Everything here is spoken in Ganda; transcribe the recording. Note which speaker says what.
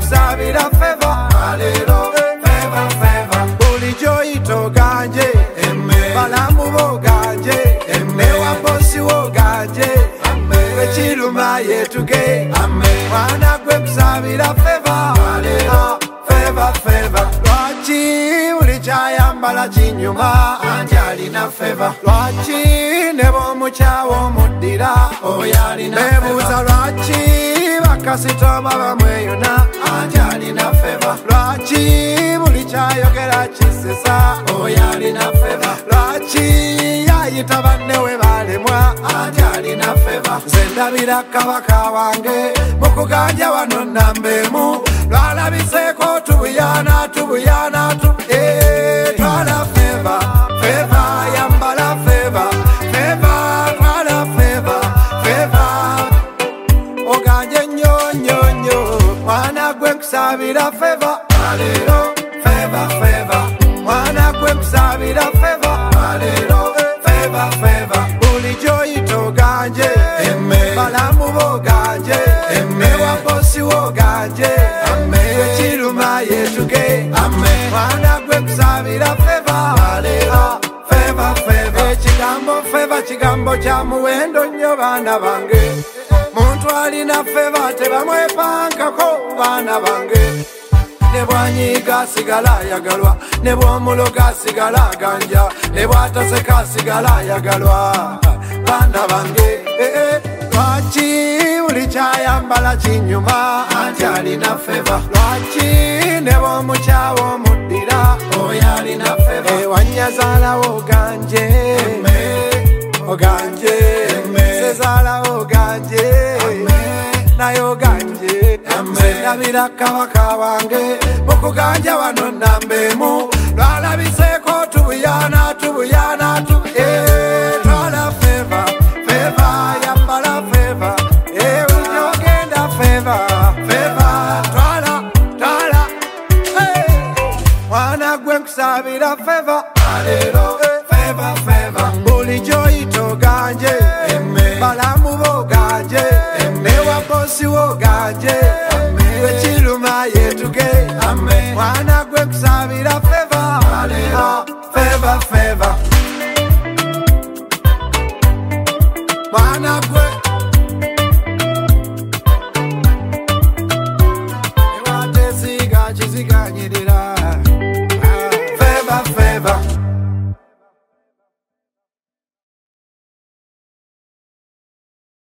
Speaker 1: kusabira feva alero feva feva bulijo ito ganje balamu bo ganje newa bosi wo ganje wechiluma yetuge mwana gwe kusabira feva alero feva feva lwachi ulichayambala chinyuma anje alina feva lwachi nebo muchawo muddira oyo alina nebuuza lwachi bakasitoma bamweyuna anje alina feva lwachi bulichayogera kisesa oyo alina feva lwachi yayita bannewe balemwa anje alina feva nze ndabira kabaka wange mukuganja wano nambemu lwalabiseko tubuyana tubuyana twala feva feva yambala feva feva twala feva feva oganje nnyo nnyo nnyo mwana gwe nkusabira feva alero feva feva mwana gwe nkusabira feva alero feva feva bulijo ito ganje balamu bo ganje newa bosi wo ganje wechiluma yetuge mwana gwe nkusabira feva alero feva feva ekigambo feva kigambo kya muwendo nnyo baana bange muntu alina feva tebamwepankako baana bange nebwanyiga asigala ayagalwa nebwomuloga asigala aganja nebwataseka asigala ayagalwa baana bange lwaki ulichayambala chinyuma anje alina feva lwaki nebomukyawo muddira oyo alina feva wanyazalawo oganje oganje sezalawo oganje naye oganje ndabira kabaka wange mukuganja wano nambemu lwalabiseko tubuyana tubuyana twala feva feva yambala feva unyogenda feva feva twala twala mwana gwe nkusabira feva alero feva feva bulijo ito ganje balamu bo ganje newa bosi wo ganje wechiluma yetuge mwana gwe nkusabira feva alero feva feva